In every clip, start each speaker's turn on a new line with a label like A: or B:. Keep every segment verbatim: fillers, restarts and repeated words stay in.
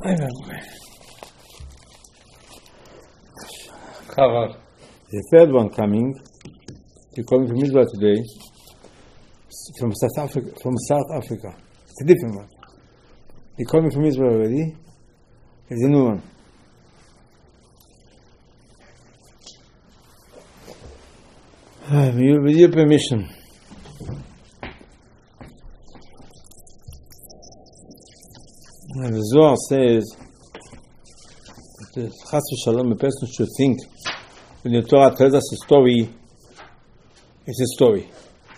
A: Cover. The third one coming, you're coming from Israel today, from South Africa. From South Africa, it's a different one. You're coming from Israel already. It's a new one. With your permission, and the Zohar says that Chas v'Shalom, a person should think when the Torah tells us a story, it's a story.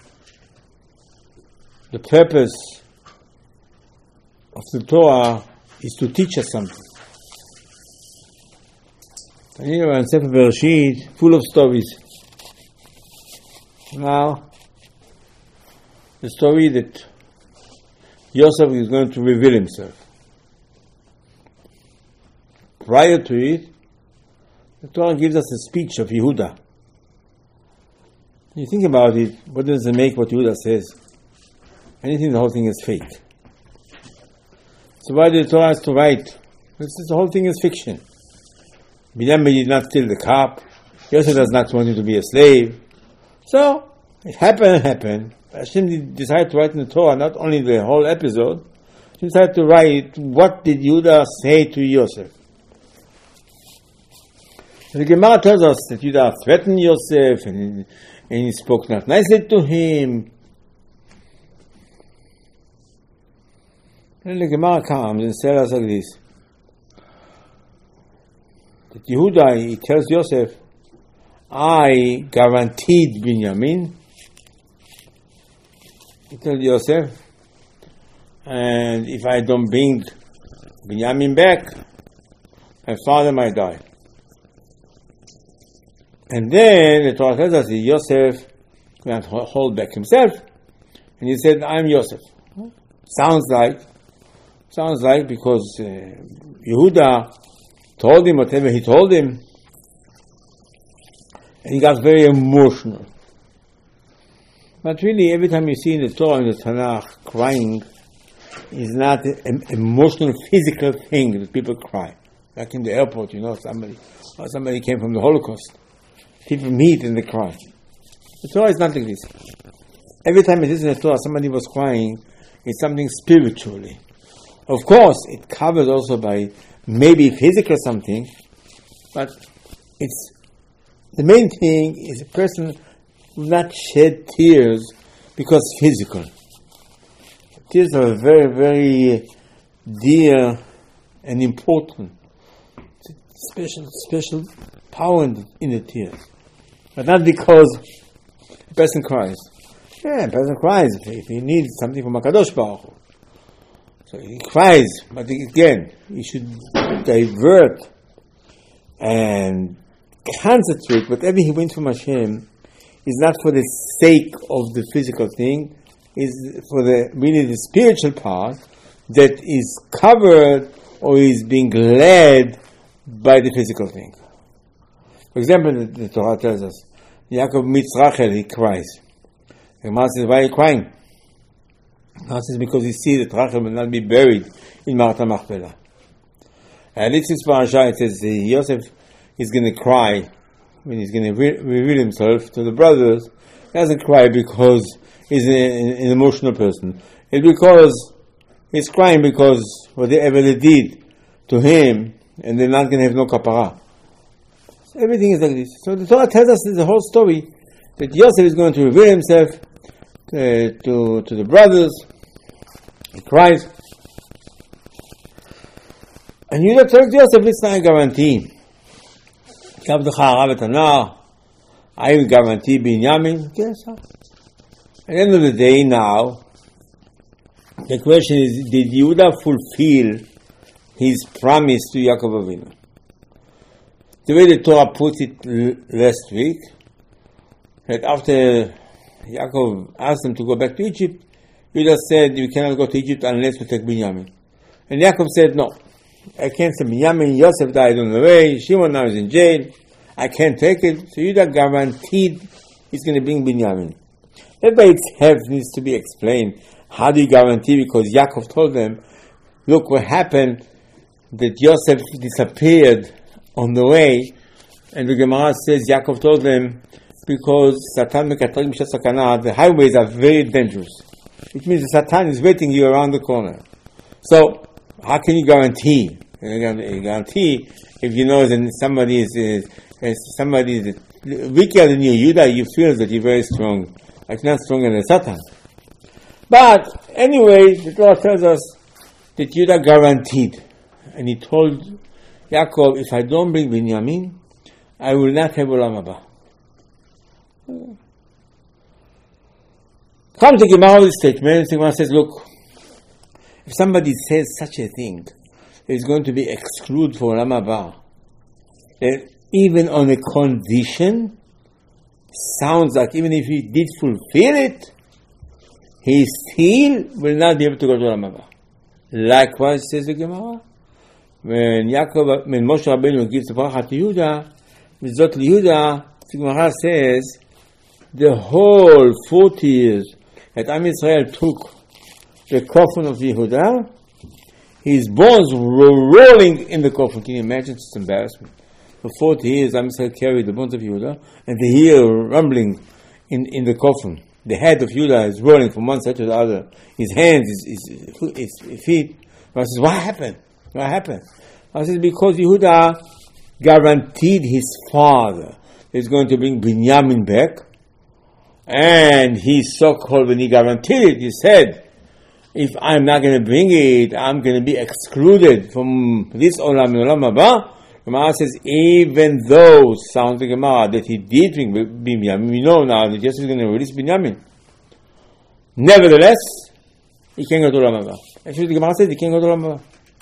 A: The purpose of the Torah is to teach us something. And here in Sefer Bereshit, full of stories. Now, the story that Yosef is going to reveal himself. Prior to it, the Torah gives us a speech of Yehuda. You think about it, what does it make what Yehuda says? Anything, the whole thing is fake. So why did the Torah has to write? This is, the whole thing is fiction. Binyamin did not steal the cup. Yosef does not want him to be a slave. So, it happened and happened. Hashem decided to write in the Torah not only the whole episode, he decided to write what did Yehuda say to Yosef. And the Gemara tells us that Yehuda threatened Yosef and, and he spoke not nicely to him. And the Gemara comes and tells us like this, that Yehuda, he tells Yosef, I guaranteed Binyamin. He told Yosef, and if I don't bring Binyamin back, my father might die. And then the Torah tells us that Yosef can't hold back himself, and he said, I'm Yosef. Sounds like, sounds like because uh, Yehuda told him whatever he told him, and he got very emotional. But really, every time you see in the Torah, in the Tanakh, crying is not an emotional, physical thing that people cry. Like in the airport, you know, somebody or somebody came from the Holocaust. People meet and they cry. The Torah is not like this. Every time it is in the Torah, somebody was crying, it's something spiritually. Of course, it covers also by maybe physical something, but it's the main thing is a person will not shed tears because physical. Tears are very, very dear and important. Special, special power in the, in the tears. But not because a person cries. Yeah, a person cries if, if he needs something from HaKadosh Baruch Hu. So he cries, but again, he should divert and concentrate. Whatever he wins from Hashem is not for the sake of the physical thing, is for the really the spiritual part that is covered or is being led by the physical thing. For example, the, the Torah tells us, Yaakov meets Rachel, he cries. The Gemara says, why are you crying? The Gemara says, because he sees that Rachel will not be buried in Ma'at HaMachpelah. And this is parasha, it says, Yosef is going to cry when he's going to re- reveal himself to the brothers. He doesn't cry because he's an, an emotional person. It's because he's crying because whatever they did to him, and they're not going to have no kapara. So everything is like this. So the Torah tells us the whole story that Yosef is going to reveal himself uh, to to the brothers. He cries. And Yehuda tells Yosef, it's not a guarantee. I will guarantee Binyamin. Yes, sir. At the end of the day now, the question is, did Yehuda fulfill his promise to Yaakov Avinu? The way the Torah puts it l- last week, that after Yaakov asked him to go back to Egypt, Yehuda said, you cannot go to Egypt unless we take Binyamin. And Yaakov said, no, I can't say Binyamin. Yosef died on the way, Shimon now is in jail, I can't take it. So Yehuda guaranteed he's going to bring Binyamin. That by itself needs to be explained. How do you guarantee? Because Yaakov told them, look what happened, that Yosef disappeared on the way, and the Gemara says Yaakov told them, because Satan mekatrig b'shat sakana, the highways are very dangerous. It means the Satan is waiting you around the corner. So, how can you guarantee? You guarantee if you know that somebody is, is, is somebody is weaker than you, Yudah, you feel that you're very strong. Like not stronger than Satan. But anyway, the Torah tells us that Yudah guaranteed, and he told Yaakov, if I don't bring Binyamin, I will not have Olam Haba. Comes the Gemara with the statement, the Gemara says, look, if somebody says such a thing, it's going to be excluded for Olam Haba, then even on a condition, sounds like even if he did fulfill it, he still will not be able to go to Olam Haba. Likewise, says the Gemara, when Yaakov, when Moshe Rabbeinu gives the bracha to Yehuda, Mitzvot Yehuda, the Gemara says, the whole forty years that Am Yisrael took the coffin of Yehuda, his bones were rolling in the coffin. Can you imagine? It's embarrassment. For forty years, Am Yisrael carried the bones of Yehuda, and they hear rumbling in, in the coffin. The head of Yehuda is rolling from one side to the other. His hands, his, his, his feet. I says, what happened? What happened? I says, because Yehuda guaranteed his father is going to bring Binyamin back, and he so-called, when he guaranteed it, he said, if I'm not going to bring it, I'm going to be excluded from this Olam and Olam Haba. Gemara says, even though, sounds like Gemara, that he did bring Binyamin, we know now that Jesus is going to release Binyamin. Nevertheless, he can't go to Olam Haba. Actually, the Gemara says he can't go to Olam Haba.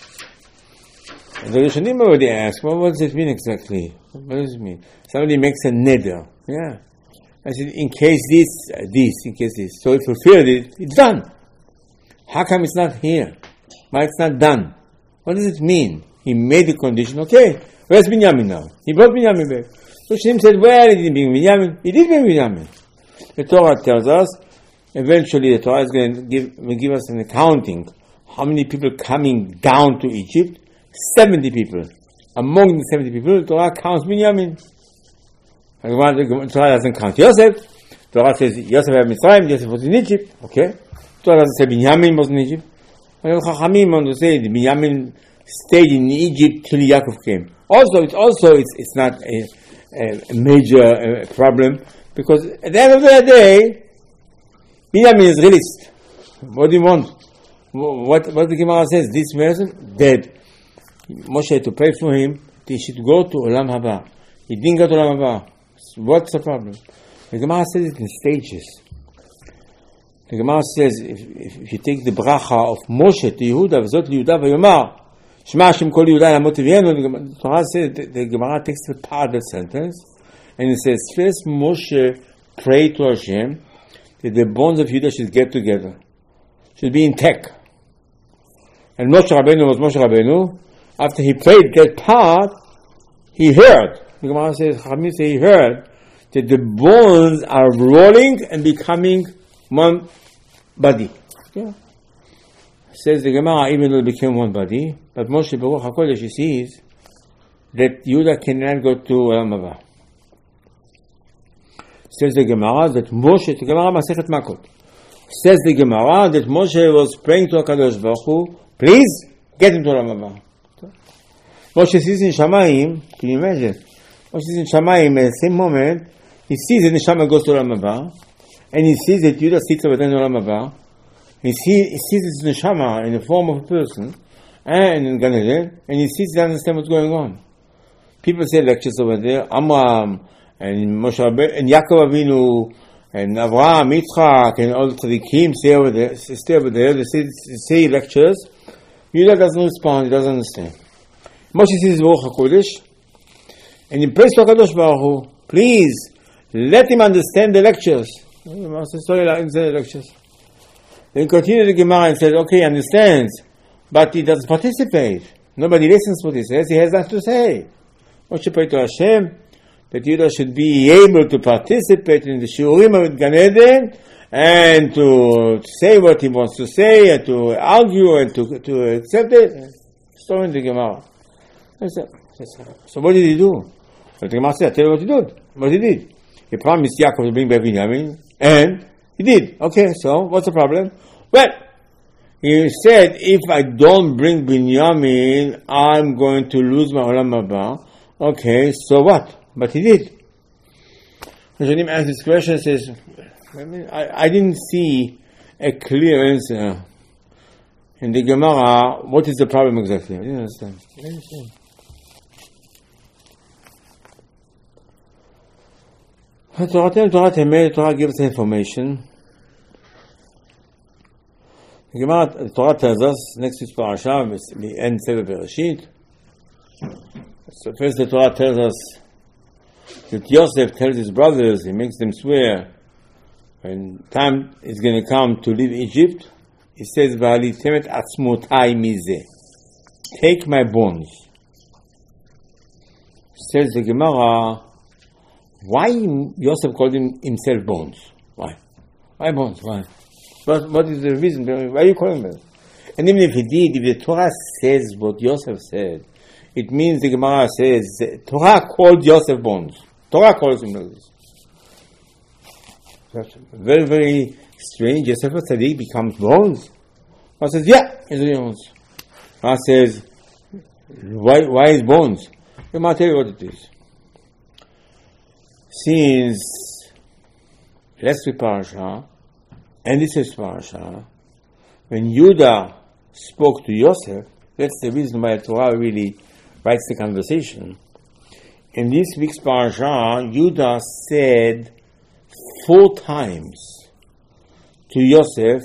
A: The Rishonim already asked, well, what does it mean exactly? What does it mean? Somebody makes a neder. Yeah. I said, in case this, uh, this, in case this. So if you fulfilled it, it's done. How come it's not here? Why it's not done? What does it mean? He made the condition, okay, where's Binyamin now? He brought Binyamin back. So Shem said, well, he didn't bring Binyamin. He did bring Binyamin. The Torah tells us, eventually the Torah is going to give, will give us an accounting. How many people coming down to Egypt? seventy people. Among the seventy people, the Torah counts Binyamin. The Torah doesn't count Yosef. The Torah says Yosef had Mitzrayim, Yosef was in Egypt. Okay. The Torah doesn't say Binyamin was in Egypt. The Chachamim want to say the Binyamin stayed in Egypt till Yaakov came. Also, it's also it's it's not a, a major uh, problem, because at the end of the day, Binyamin is released. What do you want? What what the Gemara says? This person dead. Moshe had to pray for him. He should go to Olam Haba. He didn't go to Olam Haba. What's the problem? The Gemara says it in stages. The Gemara says if, if, if you take the bracha of Moshe to Yehuda, v'zot Yehuda v'yomar, Shema Hashem kol Yehuda yamot v'yenu, the Torah says, the, the Gemara takes the part of the sentence, and it says, first Moshe prayed to Hashem that the bones of Yehuda should get together, should be intact. And Moshe Rabbeinu was Moshe Rabbeinu. After he prayed that part, he heard. The Gemara says, Chachamim say he heard that the bones are rolling and becoming one body. Yeah. Says the Gemara, even though it became one body, but Moshe Baruch HaKodesh, he sees that Yehuda cannot go to Olam Haba. Says the Gemara that Moshe, the Gemara Masechet Makot, says the Gemara that Moshe was praying to HaKadosh Baruch Hu, please get him to Olam Haba. Moshe sees in Shamayim, can you imagine? Moshe sees in Shamayim, at the same moment, he sees that the Neshama goes to Olam Haba, and he sees that Yehuda sits over there in Olam Haba. He, see, he sees this Neshama in the form of a person, and in Gan Eden, and he sees, he understands what's going on. People say lectures over there, Amram, and Moshe Rabbeinu, and Yaakov Avinu, and Avraham, Yitzchak, and all the tzaddikim stay over there, stay over there, they say, they say lectures. Yehuda doesn't respond, he doesn't understand. Moshe sees Baruch HaKodesh, and he prays to HaKadosh Baruch Hu, please, let him understand the lectures. Moshe says, sorry, I understand the lectures. Then he continues the Gemara and says, okay, he understands, but he doesn't participate. Nobody listens to what he says, he has nothing to say. Moshe prayed to Hashem, that Yehuda should be able to participate in the Shiurim of Gan Eden, and to say what he wants to say, and to argue, and to, to accept it. Story in the Gemara. I said, so what did he do? The Gemara said, I tell you what he did. What he did. He promised Yaakov to bring back Binyamin, and he did. Okay, so what's the problem? Well, he said, if I don't bring Binyamin, I'm going to lose my Olam Haba. Okay, so what? But he did. Rishonim asked this question, says, I, mean, I, I didn't see a clear answer in the Gemara. What is the problem exactly? I didn't understand. I didn't understand. Torah Torah Temet, Torah gives information. The Gemara, the Torah tells us, next week's parasha, the end Sefer Bereshit. So first the Torah tells us that Yosef tells his brothers, he makes them swear, when time is going to come to leave Egypt, he says, V'alitemet atzmotai mizeh. Take my bones. Says the Gemara, why Yosef called him himself bones? Why? Why bones? Why? What, what is the reason? Why are you calling them? And even if he did, if the Torah says what Yosef said, it means the Gemara says, Torah called Yosef bones. Torah calls him like this. That's very, very strange. Yosef Tzaddik becomes bones. God says, yeah, it's bones. God says, why, why is bones? I'm going to tell you what it is. Since last week parasha, and this is parasha, when Judah spoke to Yosef, that's the reason why Torah really writes the conversation. In this week's parasha, Judah said four times to Yosef,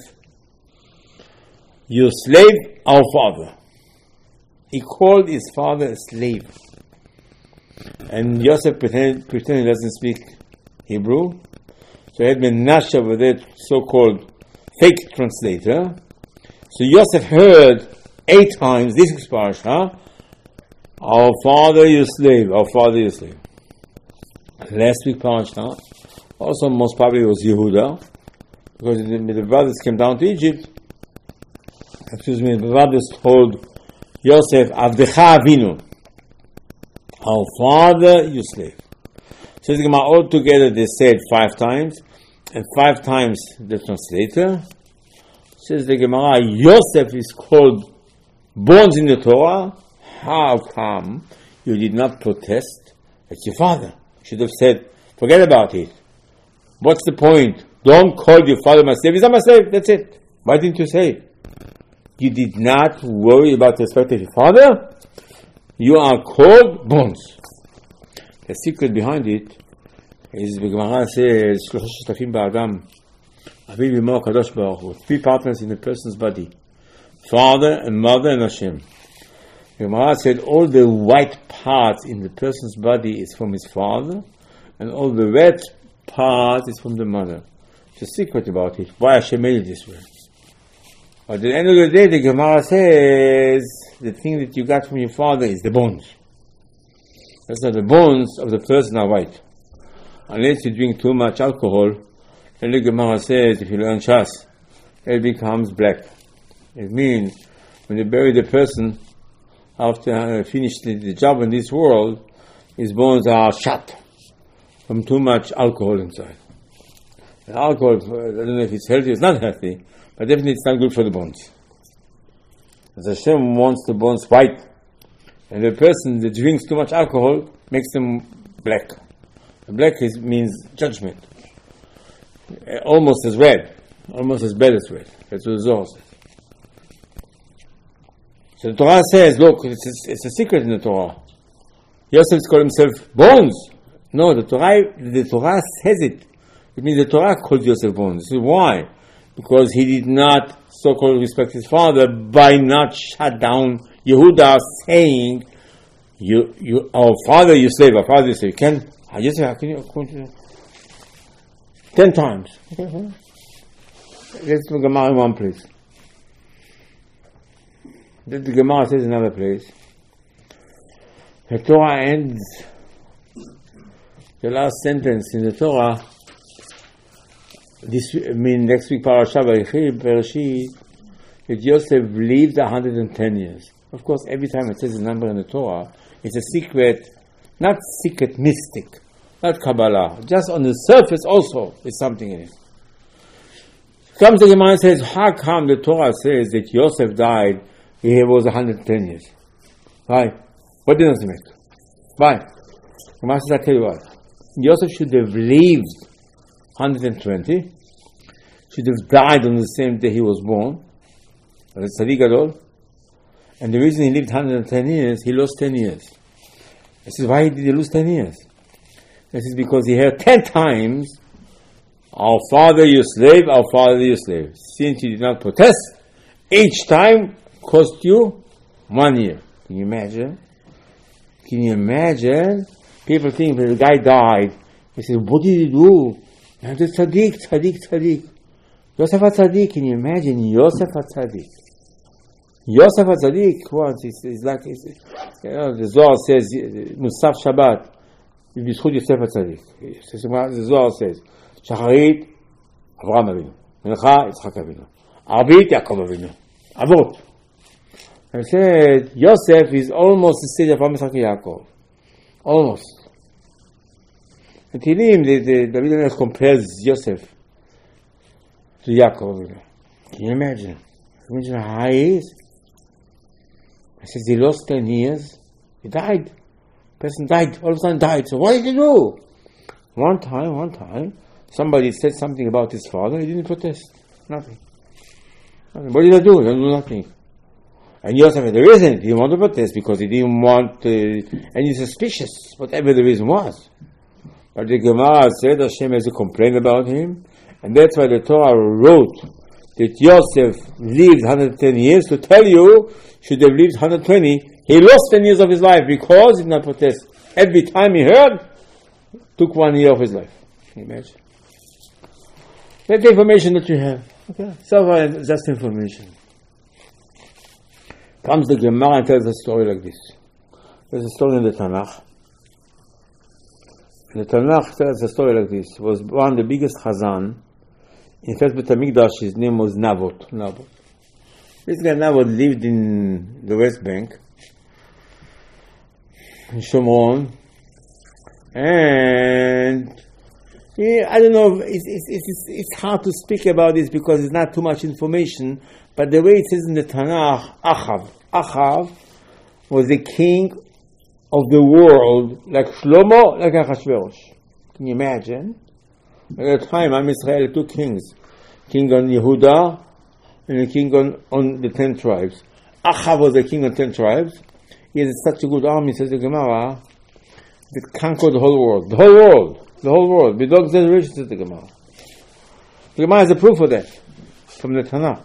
A: your slave, our father. He called his father a slave. And Yosef pretended, pretended he doesn't speak Hebrew. So he had Menashe over there, so-called fake translator. So Yosef heard eight times, this is parasha, our father, your slave, our father, your slave. Last week parasha, also most probably it was Yehuda, because the, the brothers came down to Egypt. Excuse me, the brothers told Yosef, Avdecha Avinu, our father, your slave. So the Gemara all together they said five times, and five times the translator. Says the Gemara, Yosef is called bones in the Torah. How come you did not protest like your father? You should have said, forget about it. What's the point? Don't call your father my slave. He's not my slave. That's it. Why didn't you say it? You did not worry about the respect of your father? You are called bones. The secret behind it is the Gemara says, three partners in a person's body, father and mother and Hashem. The Gemara said all the white parts in the person's body is from his father, and all the red parts is from the mother. There's a secret about it. Why Hashem made it this way? But at the end of the day, the Gemara says the thing that you got from your father is the bones. That's why the bones of the person are white. Unless you drink too much alcohol, then the Gemara says if you learn Shas, it becomes black. It means when you bury the person after uh, finishing the job in this world, his bones are shut from too much alcohol inside. And alcohol, I don't know if it's healthy or it's not healthy, but definitely it's not good for the bones. As Hashem wants the bones white, and the person that drinks too much alcohol makes them black. The black is, means judgment. Almost as red, almost as bad as red. That's what the Zohar says. So the Torah says, look, it's a, it's a secret in the Torah. Yosef is called himself bones. No, the Torah, the Torah says it. It means the Torah called Yosef bones. This is why. Because he did not so-called respect his father by not shut down Yehuda saying, you, you, our father, your slave, our father, your slave. Can, Yosef, how can you, can you, ten times. Okay. Let's do Gemara in one place. Then the Gemara says in another place. The Torah ends, the last sentence in the Torah, this I mean next week parasha Bereshit, that Yosef lived one hundred ten years. Of course, every time it says a number in the Torah, it's a secret, not secret mystic, not Kabbalah. Just on the surface also is something in it. Comes the Gemara and says, how come the Torah says that Yosef died, he was one hundred ten years? Why? What difference it make? Why? The Gemara says, I tell you what. Yosef should have lived one hundred twenty, should have died on the same day he was born. That's Tzaddik Gadol. And the reason he lived one hundred ten years, he lost ten years. This is why did he lose ten years? This is because he heard ten times, our father, your slave, our father, your slave. Since you did not protest, each time cost you one year. Can you imagine? Can you imagine? People think that the guy died. They say, what did he do? And the tzaddik, tzaddik, tzaddik. Yosef HaTzadik, can you imagine Yosef HaTzadik? Yosef HaTzadik, once, it's, it's like, it's, you know, the Zohar says, Musaf Shabbat, B'zchut Yosef HaTzadik. The Zohar says, Shacharit, Avraham Avinu. Mincha, Yitzchak Avinu. Arbit, Yaakov Avinu. Avot. And said, Yosef is almost the stage of Avraham, Yitzchak, Yaakov. Almost. In Tehillim, the, the David HaMelech compares Yosef to Yaakov. Can you imagine? Can you imagine how high he is? He says he lost ten years. He died. The person died. All of a sudden died. So what did he do? One time, one time, somebody said something about his father. He didn't protest. Nothing. Nothing. What did I do? He didn't do nothing. And Yosef had the reason. He didn't want to protest because he didn't want uh, any suspicious, whatever the reason was. But the Gemara said Hashem has a complaint about him. And that's why the Torah wrote that Yosef lived one hundred ten years to tell you should have lived one hundred twenty. He lost ten years of his life because he did not protest. Every time he heard, took one year of his life. Can you imagine? That's the information that you have. Okay. So far, just information. Comes the Gemara and tells a story like this. There's a story in the Tanakh. The Tanakh tells a story like this. It was one of the biggest Chazan in First Beit HaMikdash. His name was Nabot. Nabot. This guy Nabot lived in the West Bank, in Shomron, and he, I don't know. It's, it's it's it's hard to speak about this because it's not too much information. But the way it says in the Tanakh, Achav, Achav was the king of the world, like Shlomo, like Achashverosh. Can you imagine? At the time, Am Israel had two kings, king on Yehuda and a king on, on the ten tribes. Achav was the king on ten tribes. He had such a good army, says the Gemara, that conquered the whole world. The whole world. The whole world. Without exaggeration, says the Gemara. The Gemara has a proof of that from the Tanakh.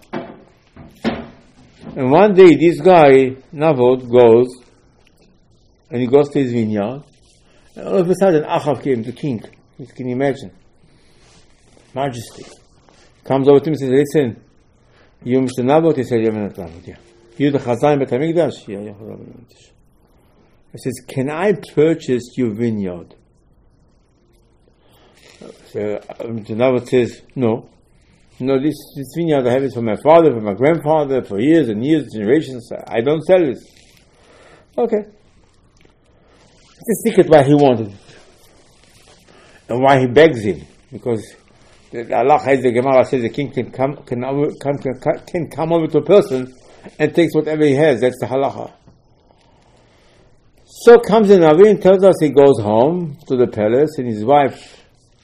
A: And one day, this guy, Nabot, goes, and he goes to his vineyard, and all of a sudden, Achav came, the king. Can you imagine? Majesty. Comes over to him and says, listen, you Mister Nabot? He said, yeah, Nabot, yeah. You the Chazan Beit HaMikdash? Yeah, yeah, he says, can I purchase your vineyard? So Mister Nabot says, no. No, this, this vineyard I have it for my father, for my grandfather, for years and years, generations. I don't sell this. Okay. It's a secret why he wanted it. And why he begs him. Because the Allah has the Gemara says the king can come can come can, can come over to a person and takes whatever he has. That's the halacha. So comes the Navi and tells us he goes home to the palace and his wife,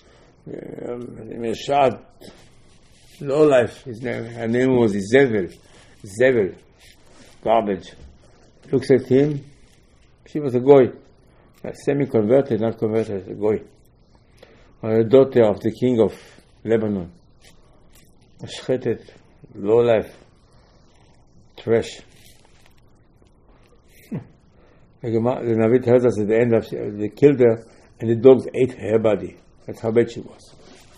A: Meshad, low life, his name, her name was Zevel, Zevel, garbage. Looks at him. She was a goy, semi-converted, not converted, a goy. A daughter of the king of Lebanon. Mashchetet, low life, trash. The Navi tells us at the end of they killed her and the dogs ate her body. That's how bad she was.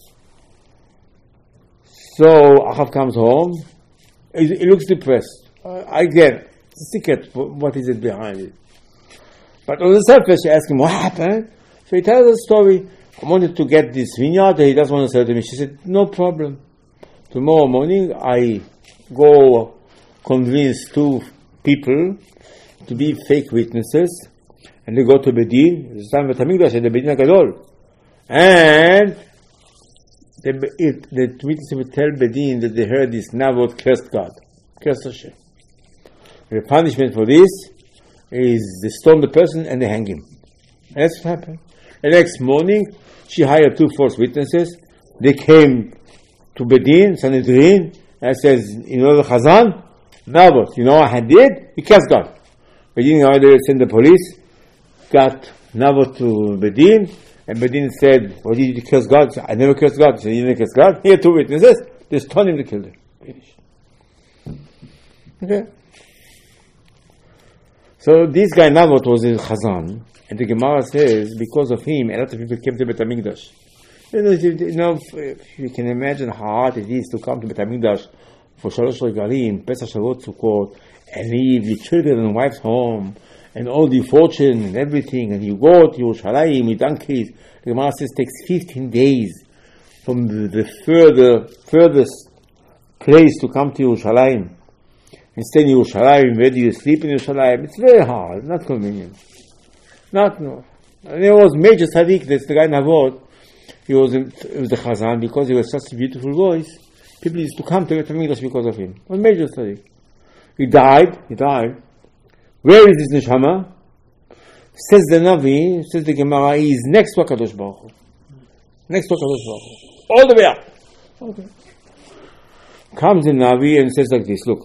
A: So Achav comes home. He, he looks depressed. Uh, again, it's a secret. What is it behind it? But on the surface, she asks him, what happened? So he tells the story. I wanted to get this vineyard. He doesn't want to sell it to me. She said, no problem. Tomorrow morning, I go convince two people to be fake witnesses, and they go to Bedin, it's time for Tamigdash, and the Bedin HaGadol. And the, if the witnesses would tell Bedin that they heard this Nabot cursed God, cursed Hashem. The punishment for this is they stone the person and they hang him. And that's what happened. The next morning, she hired two false witnesses. They came to Bedin, Sanhedrin, and says, you know the Chazan? Nabot, you know what I did? He cursed God. Bedin ordered send the police, got Nabot to Bedin, and Bedin said, what did you curse God? Said, I never cursed God. He said, you didn't curse God? Here are two witnesses. They stoned him to kill him. Finish. Okay. So this guy Nabot was in Chazan, and the Gemara says, because of him, a lot of people came to Bet HaMikdash. You know, you know, if you can imagine how hard it is to come to Bet HaMikdash for Shalosh Regalim, Pesach, Shavuot, Sukkot, and leave your children and wives home, and all the fortune and everything, and you go to Yerushalayim with donkeys. The Gemara says it takes fifteen days from the, the further, furthest place to come to Yerushalayim. And stay in Yerushalayim, where do you sleep in Yerushalayim? It's very hard, not convenient. Not, no. And there was major tzaddik, that's the guy Nabot. He was, in, he was the Chazan, because he was such a beautiful voice. People used to come to Bet HaMikdash because of him. He was major tzaddik. He died, he died. Where is this neshama? Says the Navi, says the Gemara, he is next to HaKadosh Baruch Hu. Next to HaKadosh Baruch Hu. All the way up. Okay. Comes the Navi and says like this, look,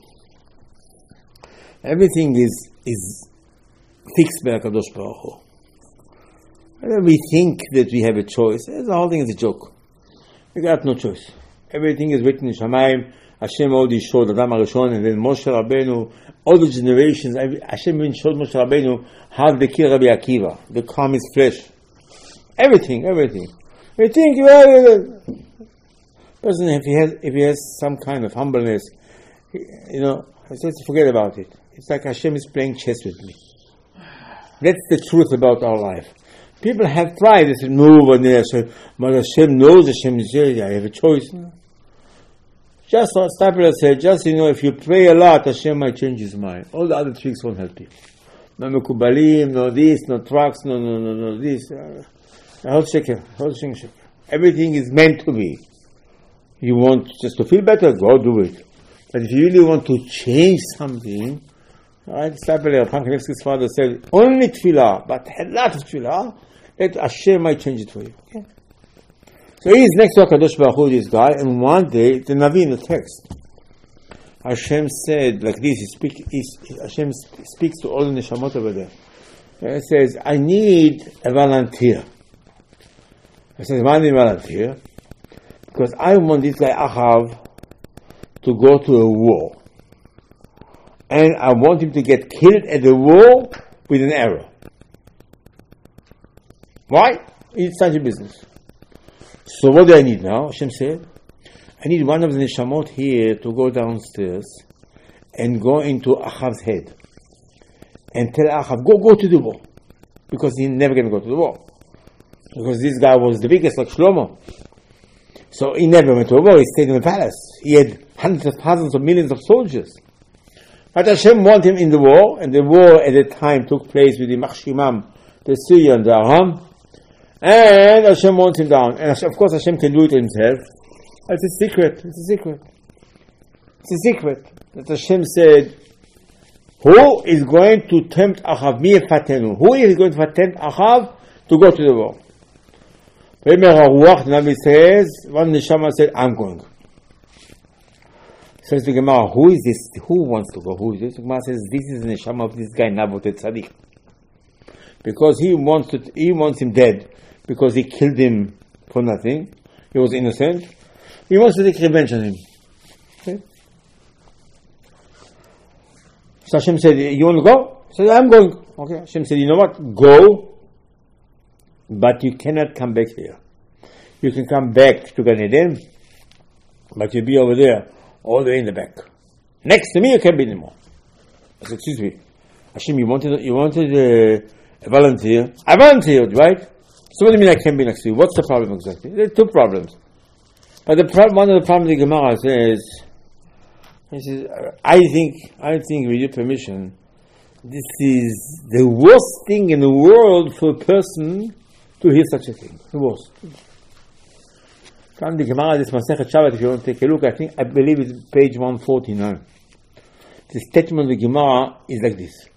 A: everything is is fixed by HaKadosh Baruch Hu. And we think that we have a choice. The whole thing is a joke. We got no choice. Everything is written in Shamayim. Hashem already showed Adam HaRishon, and then Moshe Rabbeinu, all the generations, Hashem even showed Moshe Rabbeinu how to kill Rabbi Akiva, to calm his flesh. Everything, everything. We think, well, person, if he has, if he has some kind of humbleness, you know, let's forget about it. It's like Hashem is playing chess with me. That's the truth about our life. People have pride. They say, no, but Hashem knows, Hashem is there, I have a choice. Just what Stapler said, just, you know, if you pray a lot, Hashem might change his mind. All the other tricks won't help you. No mekubalim, no this, no trucks, no, no, no, no, this. Hold sheker, hold sheker. Everything is meant to be. You want just to feel better, go do it. But if you really want to change something, right? Stapler, Pankanevsky's father said, only tefillah, but a lot of tefillah, that Hashem might change it for you. Okay. So he is next to HaKadosh Baruch Hu, this guy, and one day, the Navi in the text, Hashem said like this, he speak, he, Hashem speaks to all the neshamot over there. And he says, I need a volunteer. I said, why do you volunteer? Because I want this guy Achav to go to a war. And I want him to get killed at the war with an arrow. Why? It's such a business. So what do I need now? Hashem said, I need one of the neshamot here to go downstairs and go into Achav's head and tell Achav, go, go to the war. Because he's never going to go to the war. Because this guy was the biggest, like Shlomo. So he never went to a war, he stayed in the palace. He had hundreds of thousands of millions of soldiers. But Hashem wanted him in the war, and the war at the time took place with the Machshimam, the Syrian, the Aram. And Hashem wants him down. And of course Hashem can do it himself. It's a secret. It's a secret. It's a secret. That Hashem said, who is going to tempt Achav? Mi fatenu. Who is going to tempt Achav to go to the war? The Nabi says, one neshama said, I'm going. Says the Gemara, who is this? Who wants to go? Who is this? The Gemara says, this is the neshama of this guy Nabot Tzaddik. Because he wants to, he wants him dead. Because he killed him for nothing. He was innocent. He wants to take revenge on him. Okay? So Hashem said, you want to go? He said, I'm going. Okay. Hashem said, you know what? Go, but you cannot come back here. You can come back to Gan Eden, but you'll be over there, all the way in the back. Next to me, you can't be anymore. I said, excuse me. Hashem, you wanted, you wanted uh, a volunteer. I volunteered, right? So what do you mean I can't be next to you? What's the problem exactly? There are two problems. But the pro- one of the problems the Gemara says, He says, I think, I think with your permission, this is the worst thing in the world for a person to hear such a thing. The worst. From the Gemara, this Masechet Shabbat, if you want to take a look, I think, I believe it's page one forty-nine. The statement of the Gemara is like this.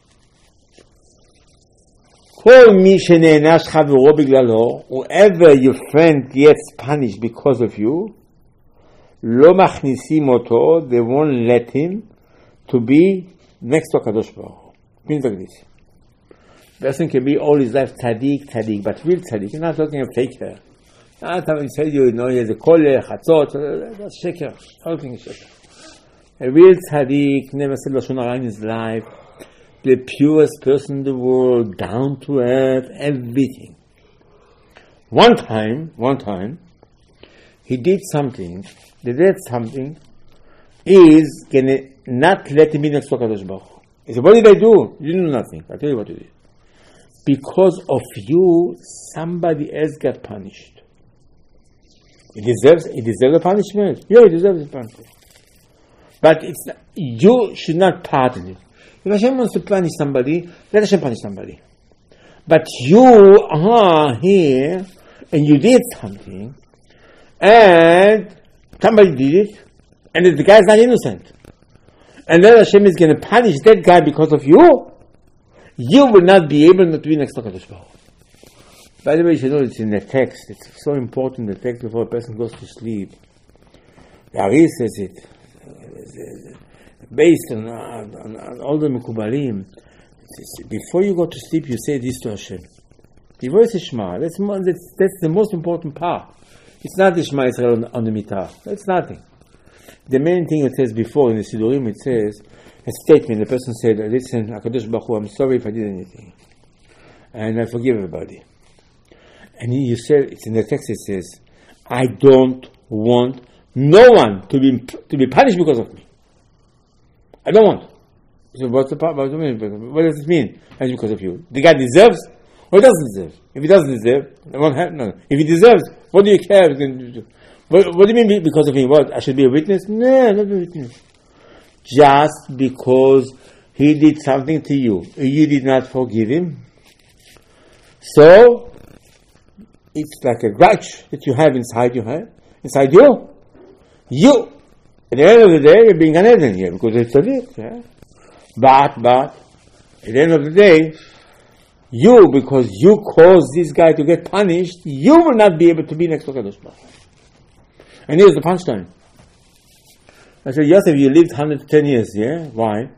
A: Whoever your friend gets punished because of you, lo machnisim oto, they won't let him to be next to HaKadosh Baruch Hu. Means like this. Person can be all his life tzaddik, tzaddik, but real tzaddik. You're not talking of faker. Not having said you, you know, he has a koleh, chatzot, that's sheker. Everything is sheker. A real tzaddik never said lashon hara in his life. The purest person in the world, down to earth, everything. One time, one time, he did something. They did something is gonna not let him be next to HaKadosh Baruch Hu. He said, what did I do? You didn't do nothing. I'll tell you what you did. Because of you, somebody else got punished. He deserves, he deserves the punishment. Yeah, he deserves the punishment. But it's not, you should not pardon it. If Hashem wants to punish somebody, let Hashem punish somebody. But you are here, and you did something, and somebody did it, and the guy's not innocent. And then Hashem is going to punish that guy because of you, you will not be able not to be next to HaKadosh Baruch Hu. By the way, you should know it's in the text. It's so important, the text, before a person goes to sleep. The Ari says it. Based on, on, on all the Mekubalim, before you go to sleep, you say this to Hashem. Before you say Shema, that's, that's, that's the most important part. It's not the Shema Yisrael on, on the Mitah. That's nothing. The main thing it says before in the Sidurim, it says a statement. The person said, listen, HaKadosh Baruch Hu, I'm sorry if I did anything. And I forgive everybody. And you said, it's in the text, it says, I don't want no one to be to be punished because of me. I don't want. So what's the part? What does it mean? Punished because of you. The guy deserves, or he doesn't deserve. If he doesn't deserve, it won't happen. No. If he deserves, what do you care? What, what do you mean because of him? What? I should be a witness? No, not a witness. Just because he did something to you, you did not forgive him. So it's like a grudge that you have inside you, huh? Inside you. You, at the end of the day, you're being an Eden here because it's a it. Yeah? But, but, at the end of the day, you, because you caused this guy to get punished, you will not be able to be next to HaKadosh Baruch Hu. And here's the punchline. I said, Yosef, you lived one hundred ten years, yeah? Why?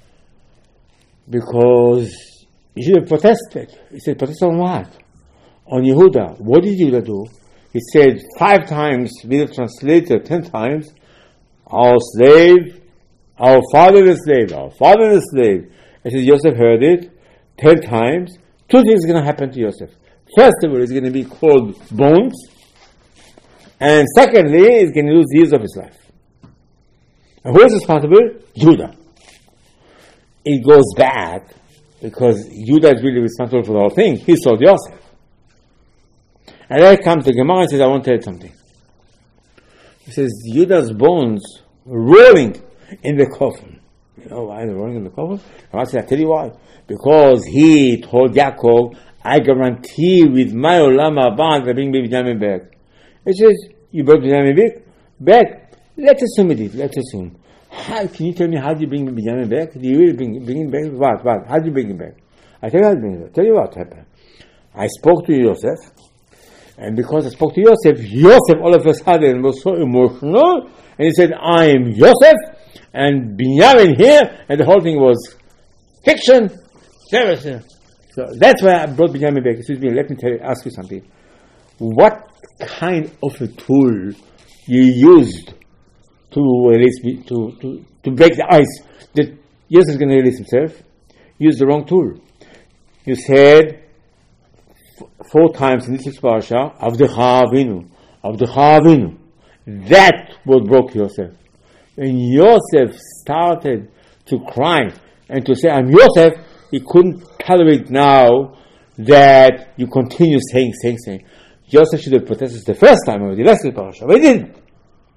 A: Because you should have protested. He said, protest on what? On Yehuda. What did Yehuda do? He said five times, with the translator, ten times, our slave, our father is slave, our father is slave. I said, Yosef heard it ten times. Two things are going to happen to Yosef. First of all, he's going to be called bones. And secondly, he's going to lose years of his life. And who is responsible? Judah. It goes back because Judah is really responsible for the whole thing. He sold Yosef. And then comes the Gemara and says, I want to tell you something. He says, Judah's bones were rolling in the coffin. You know why they're rolling in the coffin? I said, I'll tell you why. Because he told Yaakov, I guarantee with my Olam Haba that I bring Binyamin back. He says, you brought Binyamin back? Back? Let's assume it is. Let's assume. How, can you tell me how do you bring Binyamin back? Do you really bring, bring him back? What? What? How do you bring him back? I tell you how to bring him back. Tell you what happened. I spoke to Yosef. And because I spoke to Yosef, Yosef all of a sudden was so emotional, and he said, I am Yosef, and Binyamin here, and the whole thing was fiction. So that's why I brought Binyamin back. Excuse me, let me tell you, ask you something. What kind of a tool you used to release me, to, to, to break the ice that Yosef is going to release himself? Use the wrong tool. You said, four times in this parasha, Avdecha Avinu, Avdecha Avinu. That what broke Yosef. When Yosef started to cry and to say, I'm Yosef, he couldn't tolerate now that you continue saying, saying, saying. Yosef should have protested the first time already, last parasha, but he didn't.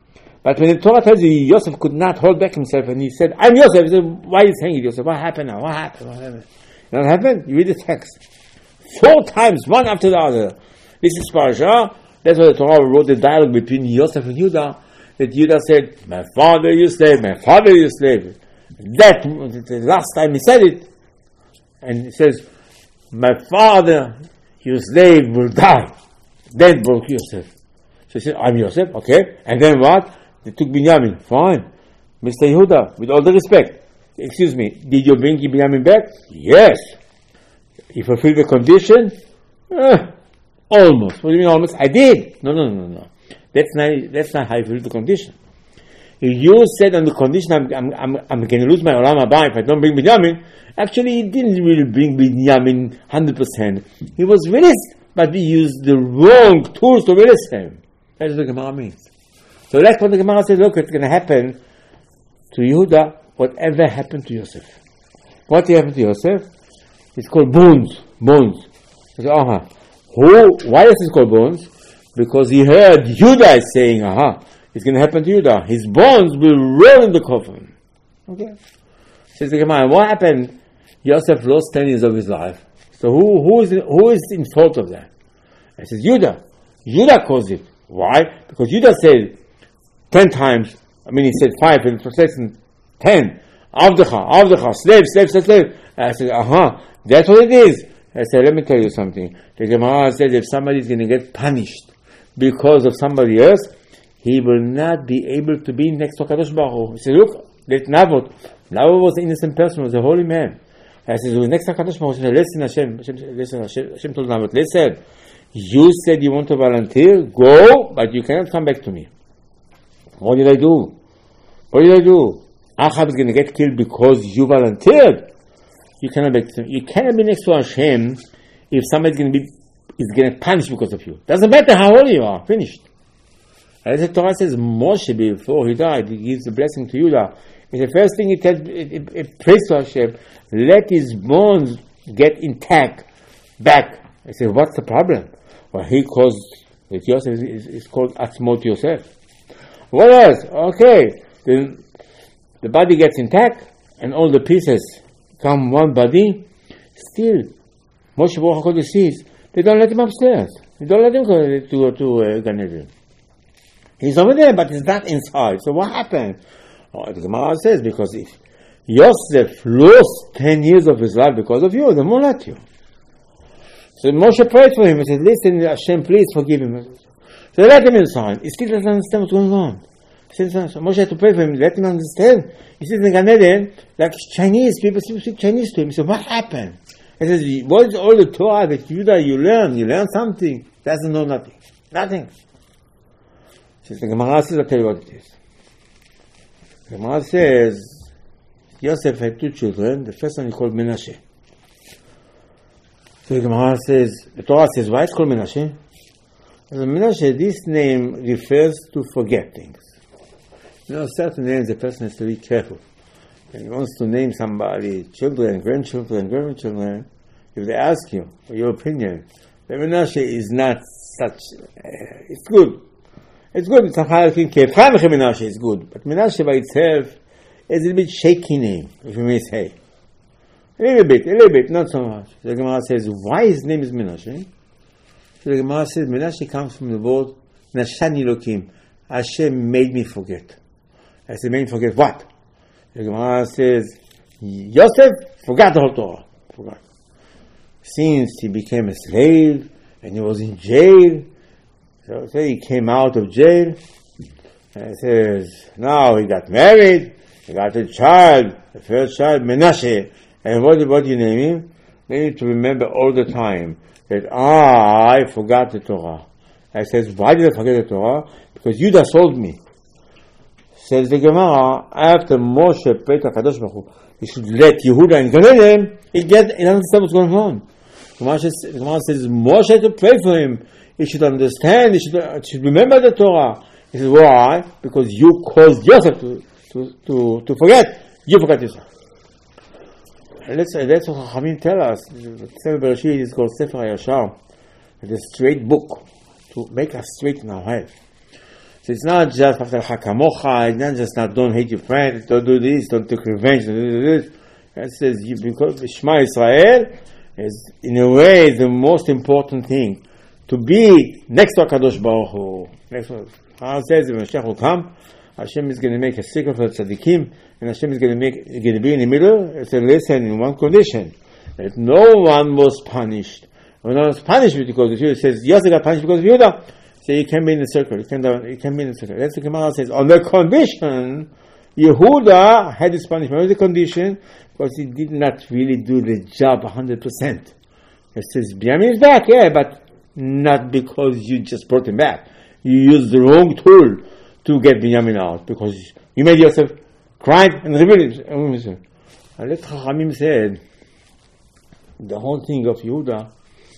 A: But when the Torah tells you Yosef could not hold back himself and he said, I'm Yosef, he said, why are you saying it, Yosef? What happened now? What happened? What happened? You know what happened? You read the text. Four times, one after the other. This is Parashah. That's why the Torah wrote the dialogue between Yosef and Judah. That Judah said, my father, you slave, my father, you slave. That, the last time he said it, and he says, my father, your slave, will die. Then broke Yosef. So he said, I'm Yosef, okay. And then what? They took Binyamin. Fine. Mister Yehuda, with all the respect, excuse me, did you bring Binyamin back? Yes. You fulfilled the condition? Uh, almost. What do you mean almost? I did. No, no, no, no. That's not, that's not how you fulfill the condition. If you said on the condition, I'm, I'm, I'm, I'm going to lose my Olam Haba if I don't bring Binyamin, actually he didn't really bring Binyamin one hundred percent. He was released, but we used the wrong tools to release him. That's what the Gemara means. So that's what the Gemara says, look, it's going to happen to Yehuda, whatever happened to Yosef. What happened to Yosef? It's called bones. Bones. He said, uh-huh. Who, why is it called bones? Because he heard Yehuda is saying, aha, it's going to happen to Yehuda. His bones will roll in the coffin. Okay. Says the Gemara, what happened? Yosef lost ten years of his life. So who, who, is, who is in fault of that? I says, Yehuda. Yehuda caused it. Why? Because Yehuda said ten times, I mean he said five in the translation, ten. Avdecha, Avdecha, slave, slave, slave, slave. I said, aha, that's what it is. I said, let me tell you something. The Gemara says if somebody is going to get punished because of somebody else, he will not be able to be next to Kadosh Baruch Hu. He said, look, let Nabot. Nabot was an innocent person, was a holy man. I said, he was next to Kadosh Baruch Hu. He said, listen, Hashem, Hashem, listen, Hashem, Hashem told Nabot, listen, you said you want to volunteer, go, but you cannot come back to me. What did I do? What did I do? Achab is going to get killed because you volunteered. You cannot be, you cannot be next to Hashem if somebody is going to be is going to punish because of you. Doesn't matter how old you are. Finished. As the Torah says, Moshe before he died, he gives the blessing to Judah. And the first thing he tells, it, it, it prays to Hashem, let his bones get intact back. I said, what's the problem? Well, he caused it. Yosef is, is, is called Atzmot Yosef. What else? Okay, then the body gets intact and all the pieces come one body. Still, Moshe Baruch HaKodesh sees they don't let him upstairs. They don't let him go to go to uh, Gan Eden. He's over there, but he's not inside. So what happened? Oh, the Gemara says because if Yosef lost ten years of his life because of you, they won't let you. So Moshe prayed for him. He said, listen, Hashem, please forgive him. So let him inside. He still doesn't understand what's going on. So Moshe had to pray for him, let him understand. He says in Gan Eden, like Chinese, people speak Chinese to him. He said, what happened? He says, what is all the Torah that you, that you learn? You learn something. Doesn't know nothing. Nothing. He says, the Gemara says, I'll tell you what it is. The Gemara says, Yosef had two children. The first one he called Menashe. So the Gemara says, the Torah says, why it's called Menashe? Menashe, this name refers to forget things. You know, certain names the person has to be careful. When he wants to name somebody, children, grandchildren, grandchildren, if they ask you for your opinion, the Menashe is not such, uh, it's good. It's good, it's a Menashe is good, but Menashe by itself is a little bit shaky name, if you may say. A little bit, a little bit, not so much. The Gemara says, why his name is Menashe? So the Gemara says, Menashe comes from the word Nashani Lokim. Hashem made me forget. I said, made me forget what? The Gemara says, Yosef forgot the whole Torah. Forgot. Since he became a slave and he was in jail, so, so he came out of jail and it says, now he got married, he got a child, the first child, Menashe. And what, what do you name him? They need to remember all the time that I forgot the Torah. I says, why did I forget the Torah? Because Judah sold me. Says the Gemara, after Moshe prayed to Kadosh Baruch Hu, he should let Yehuda and Gan Eden, he get, he understand what's going on. The Gemara says, Moshe had to pray for him. He should understand, he should, uh, should remember the Torah. He says, why? Because you caused Yosef to, to, to, to forget. You forgot yourself. Let's say that's what Chachamim tell us. Sefer Bereshit is called Sefer HaYashar. It's a straight book to make us straight in our head. So it's not just after hakamocha, it's not just not don't hate your friend, don't do this, don't take revenge, don't do this. It says you, because Shema Israel is in a way the most important thing. To be next to HaKadosh Baruch Hu. Next to how says when Mashiach will come, Hashem is going to make a secret for the tzaddikim, and Hashem is going to make going to be in the middle. It's a lesson in one condition, that no one was punished. No one was punished because the Jew says Yosef got punished because of Yehuda. So you can be in the circle. You can you can be in the circle. That's the Gemara says. On the condition, Yehuda had this punishment. What was the condition? Because he did not really do the job one hundred percent. It says Binyamin is back, yeah, but not because you just brought him back. You used the wrong tool to get Binyamin out because you made yourself cry and reveal it. And let Chachamim said the whole thing of Yehuda,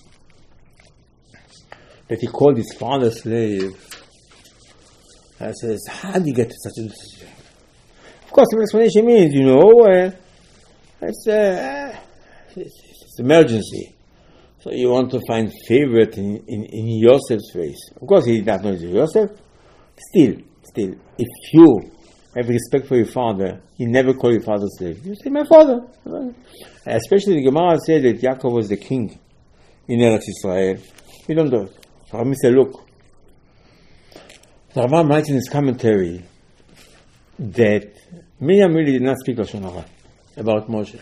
A: that he called his father slave. I says, how did he get to such a decision? Of course, the explanation means, you know, uh, it's, uh, it's, it's emergency. So you want to find favorite in, in, in Yosef's face. Of course, he did not know it's Yosef. Still, still, if you have respect for your father, you never call your father slave. You say, my father. Especially the Gemara said that Yaakov was the king in Eretz Israel. You don't do it. So Rami said, look, the Rambam writes in his commentary that Miriam really did not speak Lashon Hara about Moshe.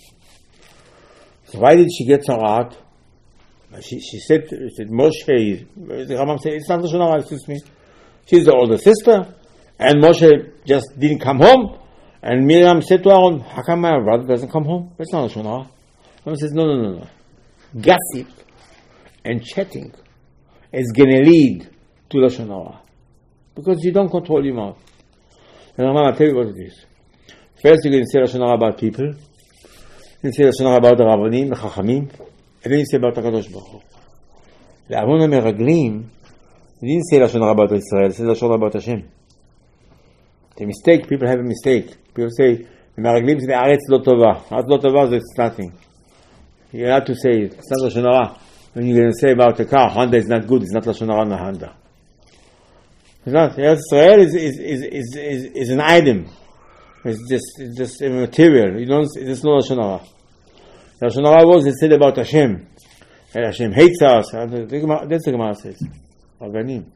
A: So why did she get Tzaraat? She, she said, she said, Moshe, the Rambam said, it's not Lashon Hara, excuse me. She's the older sister, and Moshe just didn't come home, and Miriam said to Aaron, how come my brother doesn't come home? That's not Lashon Hara. Rambam says, no, no, no, no. Gossip and chatting is going to lead to Lashon Hara. Because you don't control your mouth. And Rambam, I'll tell you what it is. First, you're going to say Lashon Hara about people. Then you say Lashon Hara about the Rabbanim, the Chachamim. And then you say about HaKadosh Baruch Hu. L'Aaron HaMeraglim, he didn't say Lashon Hara about Israel, he said Lashon Hara about Hashem. The mistake, people have a mistake. People say, HaMeraglim say, Haaretz lo tova. Haaretz lo tova, it's nothing. You're allowed to say, it's not Lashon Hara. When you're going to say about a car, Honda is not good, it's not Lashon Hara on the Honda. It's not. Israel is, is, is, is, is, is an item. It's just, it's just a material. You don't, it's not Lashon Hara. Lashon Hara was, it said about Hashem. And Hashem hates us. That's the Gemara says. Aganim.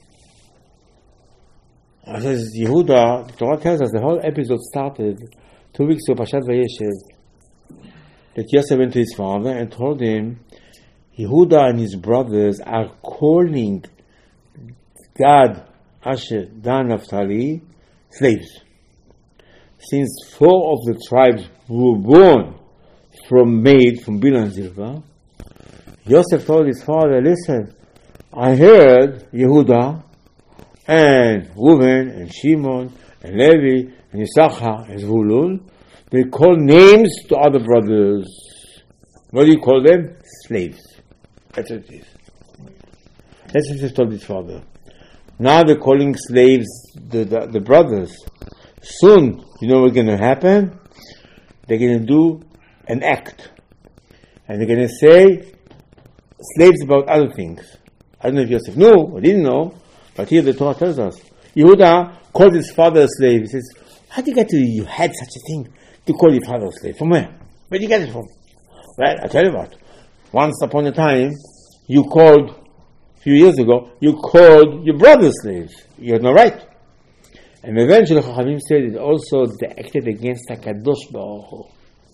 A: It says, Yehuda, the Torah tells us the whole episode started two weeks ago, Pashat Vayeshev, that Yosef went to his father and told him, Yehuda and his brothers are calling Gad, Asher, Dan, Naphtali slaves. Since four of the tribes were born from made from Bilhah and Zilpah, Yosef told his father, listen, I heard Yehuda and Reuven and Shimon and Levi and Yisachar and Zvulun, they call names to other brothers. What do you call them? Slaves. That's what it is. That's what he told his father. Now they're calling slaves the, the, the brothers. Soon, you know what's going to happen? They're going to do an act. And they're going to say slaves about other things. I don't know if Yosef knew or didn't know, but here the Torah tells us. Yehuda called his father a slave. He says, how did you get to, you had such a thing to call your father a slave? From where? Where did you get it from? Well, I tell you what. Once upon a time, you called, a few years ago, you called your brother slaves. You had no right. And eventually, Chachamim said it also they acted against HaKadosh Baruch Hu.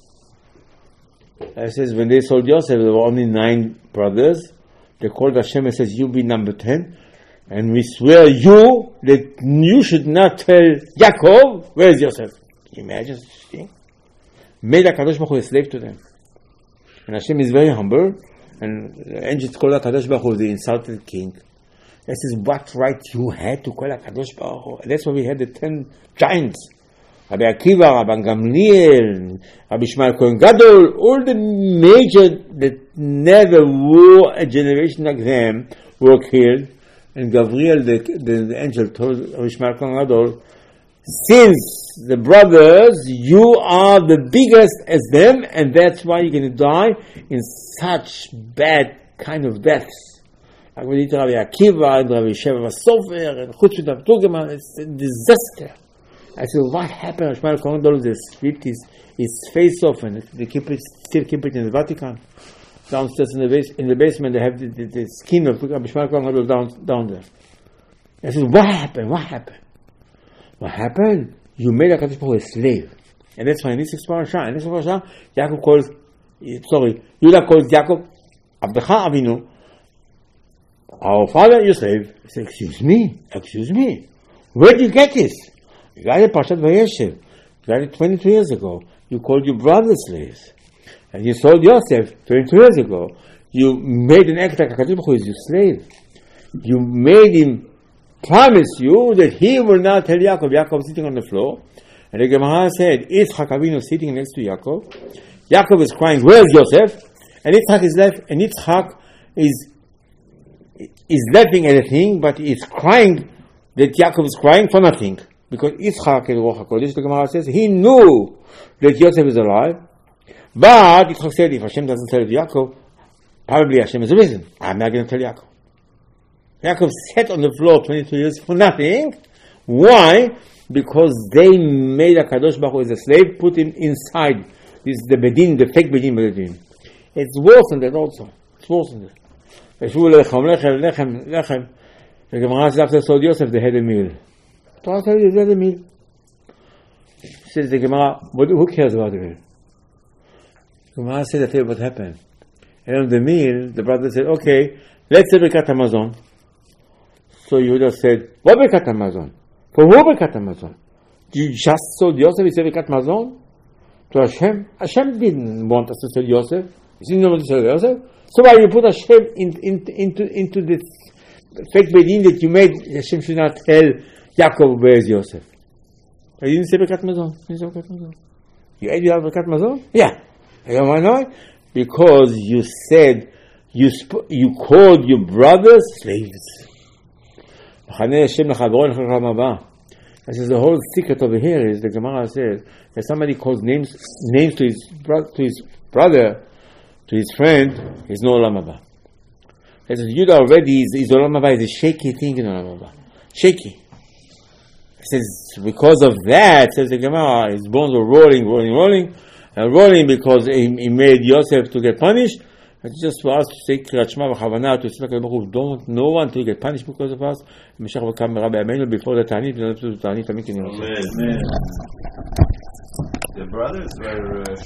A: It says, when they sold Yosef, there were only nine brothers. They called Hashem and says, you be number ten. And we swear you, that you should not tell Yaakov, where is Yosef? Can you imagine such a thing? Made HaKadosh Baruch Hu a slave to them. And Hashem is very humble. And the angels called HaKadosh Baruch Hu the insulted king. This is what right you had to call HaKadosh Baruch Hu. And that's why we had the ten giants. Rabbi Akiva, Rabbi Gamliel, Rabbi Shmuel Kohen Gadol, all the major that never were a generation like them were killed. And Gabriel, the, the, the angel, told Rabbi Shmuel Kohen Gadol, since the brothers, you are the biggest as them, and that's why you're going to die in such bad kind of deaths. Agmadit Rabbi Akiva and Rabbi Sheva Sofer and Chutz Dav Turgeman. It's a disaster. I said, what happened? Shmuel Kohen Gadol just ripped his, his face off, and they keep it, still keep it in the Vatican. Downstairs in the base, in the basement, they have the, the, the skin of Shmuel Kohen Gadol down, down there. I said, what happened? What happened? What happened? You made HaKadosh Baruch Hu a slave. And that's why in this parasha, in this parasha, Yaakov calls, sorry, Judah calls Yaakov, Avdecha Avinu, our father, your slave. He said, excuse me, excuse me. Where did you get this? You got it Parshat Vayeshev. You got it twenty-two years ago. You called your brothers slaves. And you sold Yosef twenty-two years ago. You made an act like HaKadosh Baruch Hu is your slave. You made him promise you that he will not tell Yaakov. Yaakov sitting on the floor. And the Gemara said, Yitzchak Avinu sitting next to Yaakov. Yaakov is crying, where's Yosef? And Yitzchak is left, and Yitzchak is is laughing at a thing, but he's crying that Yaakov is crying for nothing. Because Yitzchak, in Ruach HaKodesh, the Gemara says, he knew that Yosef is alive. But Yitzchak said, if Hashem doesn't tell it to Yaakov, probably Hashem is the reason. I'm not going to tell Yaakov. Yaakov sat on the floor twenty-two years for nothing. Why? Because they made HaKadosh Baruch Hu as a slave, put him inside. This is the Bedin, the fake Bedin Bedin. It's worse than that also. It's worse than that. The Gemara says after sold Yosef, they had a meal. Torah tells you they had a meal. Says the Gemara, who cares about the meal? The Gemara said, I tell you what happened. And on the meal, the brother said, okay, let's say Birkat Hamazon. So Yehuda said, what Birkat Hamazon? For who Birkat Hamazon? You just sold Yosef, he said Birkat Hamazon? To Hashem? Hashem didn't want us to sell Yosef. He didn't want to sell Yosef. So why you put Hashem in, in, into, into this fake Bedin that you made, Hashem should not tell Yaakov where is Yosef. He didn't say Birkat Hamazon. He didn't say Birkat Hamazon. You ate your Birkat Hamazon? Yeah. You know why not? Because you said, you sp- you called your brothers slaves. This is the whole secret over here. Is the Gemara says that somebody calls names names to his bro- to his brother, to his friend, is no Olam Haba. As Judah already is, is Olam Haba is a shaky thing in Olam Haba. Shaky. It says because of that, says the Gemara, his bones were rolling, rolling, rolling, and rolling because he, he made Yosef to get punished. It's just for us to say Kriyat Shema v'Chavana to say that we don't no one to get punished because of us. Mashiach will come Rabbi Amenu before the Tanit, we don't have to Tanit. Amen.
B: The brothers were. Uh,